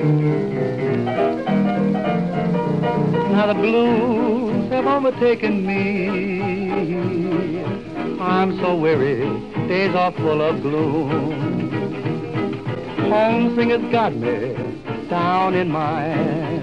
Now the blues have overtaken me. I'm so weary, days are full of gloom. Homesick has got me down in my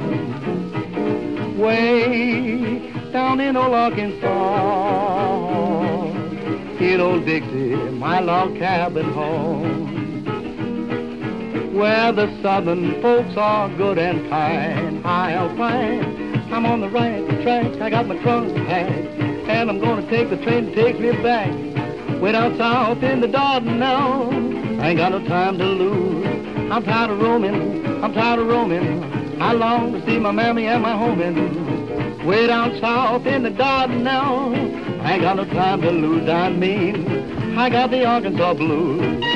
way, down in old Arkansas. In old Dixie, my log cabin home, where the southern folks are good and kind. I'll find I'm on the right track. I got my trunk packed, and I'm gonna take the train that takes me back. Way down south in the Dardanelles, I ain't got no time to lose. I'm tired of roaming, I'm tired of roaming. I long to see my mammy and my homie. Way down south in the Dardanelles, I ain't got no time to lose. I mean, I got the Arkansas blues.